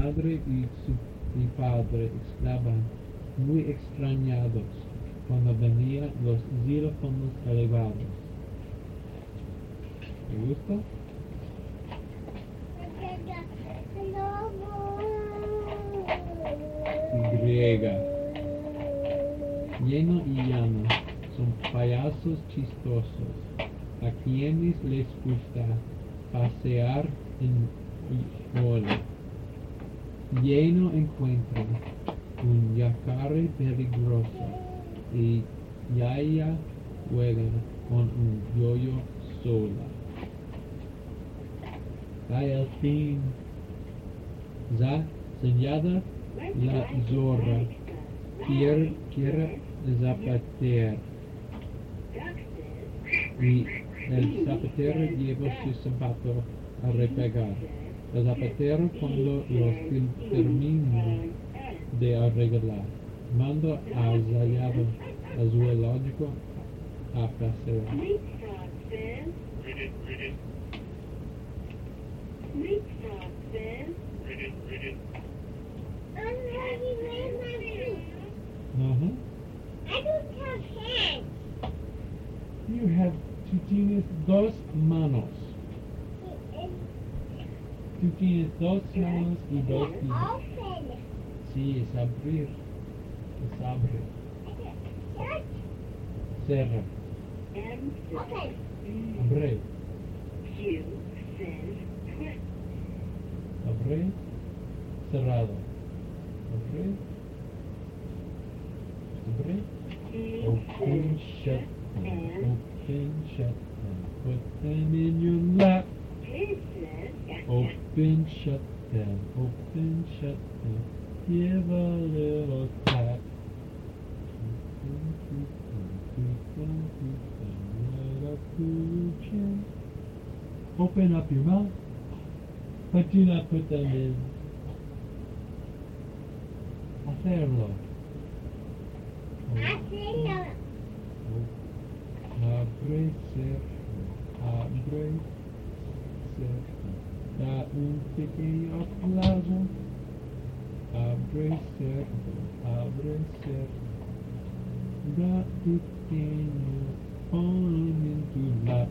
madre y padre estaban muy extrañados cuando venían los xilófonos elevados. ¿Te gusta? Griega. Lleno y llano son payasos chistosos, a quienes les gusta pasear en ola. Lleno encuentra un yacare peligroso y Yaya juega con un yoyo sola. Hay al fin señada la zorra, quiere zapatear y el zapatero lleva su zapato a repegar. El zapatero, cuando los termina de arreglar, manda al Zayado al zoológico a pasear. I don't have hands. You have, tú tienes dos manos. Tú tienes dos manos y dos pies. Open. Sí, es abrir. Es abrir. Shut. Cerra. Open. Abre. Q says twist. Abre. Cerrado. Abre. Abre. Open, shut them. Open, shut them. Put them in your lap. K says gotcha. Open, shut them. Open, shut them. Give a little tap. Right up to your chin. Open up your mouth, but do not put them in. Hacerlo. Hacerlo. Abre, abre, da un pequeño aplauso. Abre, da pequeño, pon en tu lap.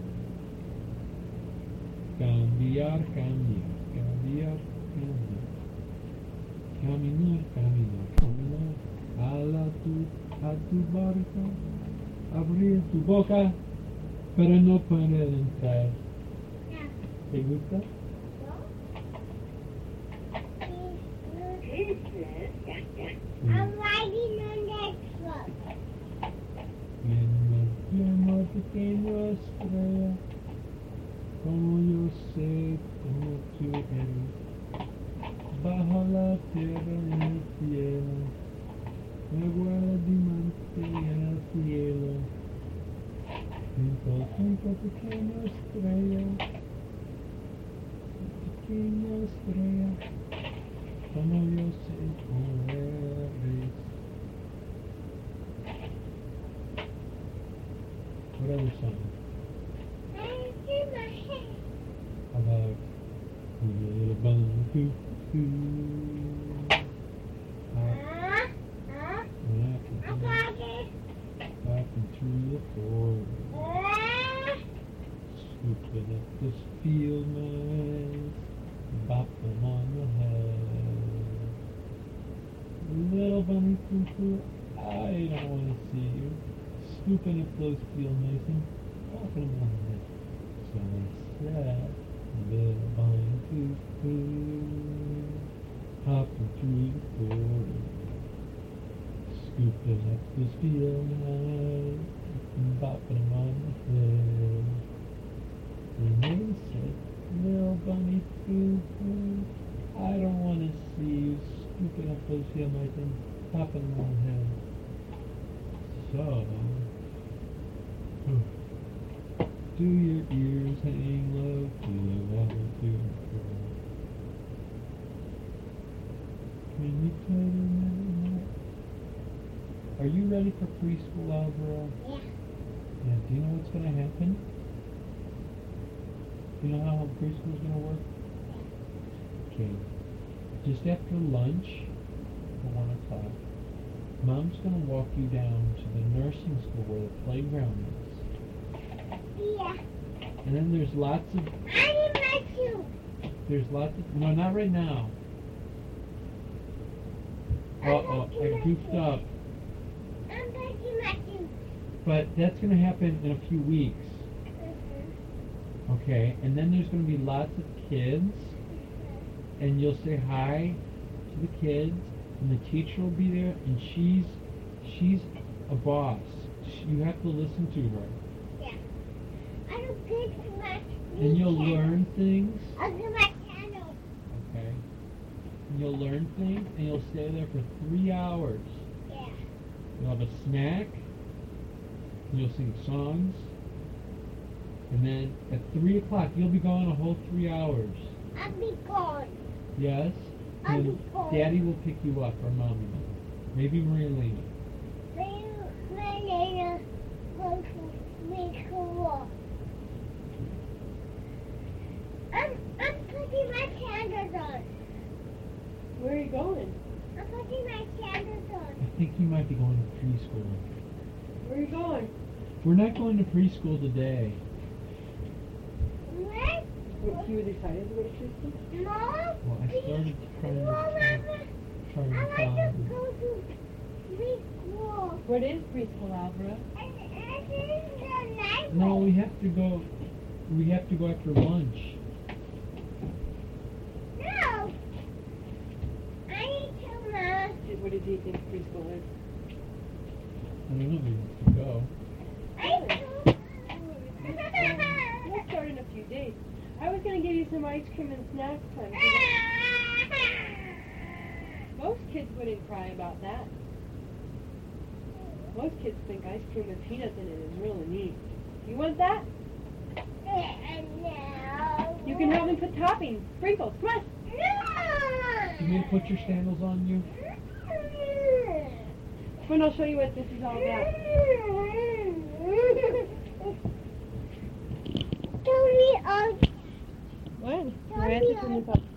Cambiar, cambiar, cambiar, cambiar. Caminar, caminar, caminar. A tu barca. Abrir tu boca, pero no poder entrar. ¿Te gusta? K says gotcha. I'm riding on that truck. Más pequeño estrella, como yo sé, como tú eres, bajo la tierra en el cielo, me guarda diamante en el cielo, junto pequeña estrella, como yo sé, como eres. What other song? I see my head. How about little bun coo? I got it. Walking through the forest, scooping up this field mice, bop them on the head. Little bunny cuckoo, I don't want to see you scooping up those field mice and popping them on the head. So I said, little bunny cuckoo, hopping through the forest, scooping up this field mice and bopping them on the head. And they said, little bunny cuckoo, I don't want to see you scooping up those field mice and popping them on the head. So, do your ears hang low to the water to and fro? Can you play the night? Are you ready for preschool, Alvaro? Yeah. Yeah, do you know what's going to happen? Do you know how preschool's going to work? Okay. just after lunch, at 1 o'clock, Mom's going to walk you down to the nursing school where the playground is. Yeah. And then there's lots of, I need my shoes. no, not right now. Uh-oh, I goofed up. I'm touching my shoes. But that's going to happen in a few weeks. Okay, and then there's going to be lots of kids, and you'll say hi to the kids, and the teacher will be there, and she's a boss. You have to listen to her. Yeah. I don't get too much. And you'll learn things, I'll get my candle. okay? And you'll learn things, and you'll stay there for 3 hours. Yeah. You'll have a snack, and you'll sing songs, and then at 3 o'clock, you'll be gone a whole 3 hours. I'll be gone. Yes? I'll And be gone. Daddy will pick you up, or Mommy will. Maybe Maria Lena. My name goes to me school. I'm putting my candles on. Where are you going? I'm putting my candles on. I think you might be going to preschool. Where are you going? We're not going to preschool today. What? What, you decided to go to preschool? Mom? Well, I started trying Mom, to I find. want to go to preschool. What is preschool, Alvaro? And this is the night. No, we have to go. We have to go after lunch. No. I need to know. What did you think preschool is? I don't know. We have to go. We'll start in a few days. I was going to give you some ice cream and snack time. Most kids wouldn't cry about that. Most kids think ice cream with peanuts in it is really neat. You want that? No. You can have them put toppings, sprinkles. Come on. No. You need to put your sandals on you? Come on, I'll show you what this is all about. Tell me all. What? Tell me all.